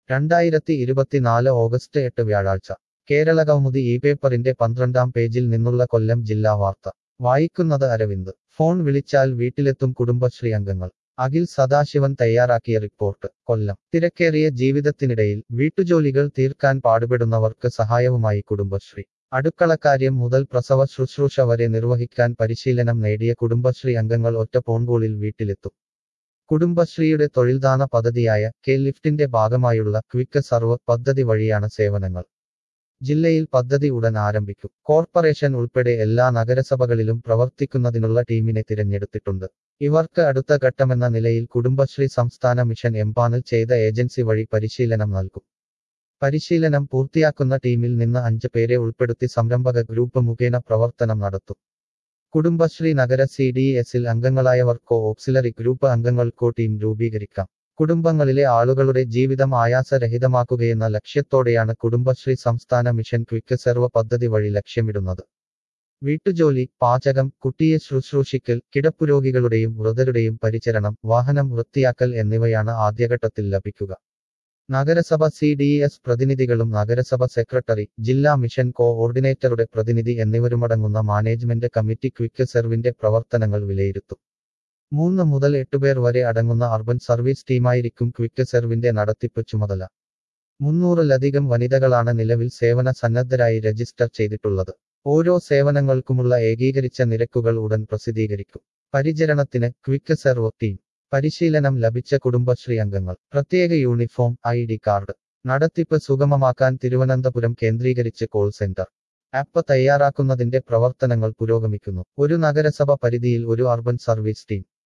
2024 August 8 വ്യാഴാഴ്ച കേരളകൗമുദി ഈ പേപ്പറിന്റെ 12-ാം പേജിൽ നിന്നുള്ള കൊല്ലം ജില്ലാ വാർത്ത വായിക്കുന്നത് അരവിന്ദ്. ഫോൺ വിളിച്ചാൽ വീട്ടിലെത്തും കുടുംബശ്രീ അംഗങ്ങൾ. അഖിൽ സദാശിവൻ തയ്യാറാക്കിയ റിപ്പോർട്ട്. കൊല്ലം. തിരക്കേറിയ ജീവിതത്തിനിടയിൽ വീട്ടുജോലികൾ തീർക്കാൻ പാടുപെടുന്നവർക്ക് സഹായവുമായി കുടുംബശ്രീ. അടുക്കളക്കാര്യം മുതൽ പ്രസവ ശുശ്രൂഷ വരെ നിർവഹിക്കാൻ പരിശീലനം നേടിയ കുടുംബശ്രീ അംഗങ്ങൾ ഒറ്റ ഫോൺകോളിൽ വീട്ടിലെത്തും. കുടുംബശ്രീയുടെ തൊഴിൽദാന പദ്ധതിയായ കെ ലിഫ്റ്റിന്റെ ഭാഗമായുള്ള ക്വിക്ക് സർവ് പദ്ധതി വഴിയാണ് സേവനങ്ങൾ. ജില്ലയിൽ പദ്ധതി ഉടൻ ആരംഭിക്കും. കോർപ്പറേഷൻ ഉൾപ്പെടെ എല്ലാ നഗരസഭകളിലും പ്രവർത്തിക്കുന്നതിനുള്ള ടീമിനെ തിരഞ്ഞെടുത്തിട്ടുണ്ട്. ഇവർക്ക് അടുത്ത ഘട്ടമെന്ന നിലയിൽ കുടുംബശ്രീ സംസ്ഥാന മിഷൻ എംപാനൽ ചെയ്ത ഏജൻസി വഴി പരിശീലനം നൽകും. പരിശീലനം പൂർത്തിയാക്കുന്ന ടീമിൽ നിന്ന് 5 പേരെ ഉൾപ്പെടുത്തി സംരംഭക ഗ്രൂപ്പ് മുഖേന പ്രവർത്തനം നടത്തും. കുടുംബശ്രീ നഗര CDSൽ അംഗങ്ങളായവർക്കോ ഓക്സിലറി ഗ്രൂപ്പ് അംഗങ്ങൾക്കോ ടീം രൂപീകരിക്കാം. കുടുംബങ്ങളിലെ ആളുകളുടെ ജീവിതം ആയാസരഹിതമാക്കുകയെന്ന ലക്ഷ്യത്തോടെയാണ് കുടുംബശ്രീ സംസ്ഥാന മിഷൻ ക്വിക്ക് സർവ് പദ്ധതി വഴി ലക്ഷ്യമിടുന്നത്. വീട്ടുജോലി, പാചകം, കുട്ടിയെ ശുശ്രൂഷിക്കൽ, കിടപ്പുരോഗികളുടെയും വൃദ്ധരുടെയും പരിചരണം, വാഹനം വൃത്തിയാക്കൽ എന്നിവയാണ് ആദ്യഘട്ടത്തിൽ ലഭിക്കുക. നഗരസഭ CDS പ്രതിനിധികളും നഗരസഭ സെക്രട്ടറി, ജില്ലാ മിഷൻ കോഓർഡിനേറ്ററുടെ പ്രതിനിധി എന്നിവരുമടങ്ങുന്ന മാനേജ്മെന്റ് കമ്മിറ്റി ക്വിക്ക് സർവിന്റെ പ്രവർത്തനങ്ങൾ വിലയിരുത്തും. 3 മുതൽ 8 പേർ വരെ അടങ്ങുന്ന അർബൻ സർവീസ് ടീമായിരിക്കും ക്വിക്ക് സർവിന്റെ നടത്തിപ്പ് ചുമതല. 300-ലധികം വനിതകളാണ് നിലവിൽ സേവന സന്നദ്ധരായി രജിസ്റ്റർ ചെയ്തിട്ടുള്ളത്. ഓരോ സേവനങ്ങൾക്കുമുള്ള ഏകീകരിച്ച നിരക്കുകൾ ഉടൻ പ്രസിദ്ധീകരിക്കും. പരിചരണത്തിന് ക്വിക്ക് സർവ് ടീം. പരിശീലനം ലഭിച്ച കുടുംബശ്രീ അംഗങ്ങൾ. പ്രത്യേക യൂണിഫോം, ID കാർഡ്. നടത്തിപ്പ് സുഗമമാക്കാൻ തിരുവനന്തപുരം കേന്ദ്രീകരിച്ച് കോൾ സെന്റർ. ആപ്പ് തയ്യാറാക്കുന്നതിന്റെ പ്രവർത്തനങ്ങൾ പുരോഗമിക്കുന്നു. ഒരു നഗരസഭ പരിധിയിൽ ഒരു അർബൻ സർവീസ് ടീം.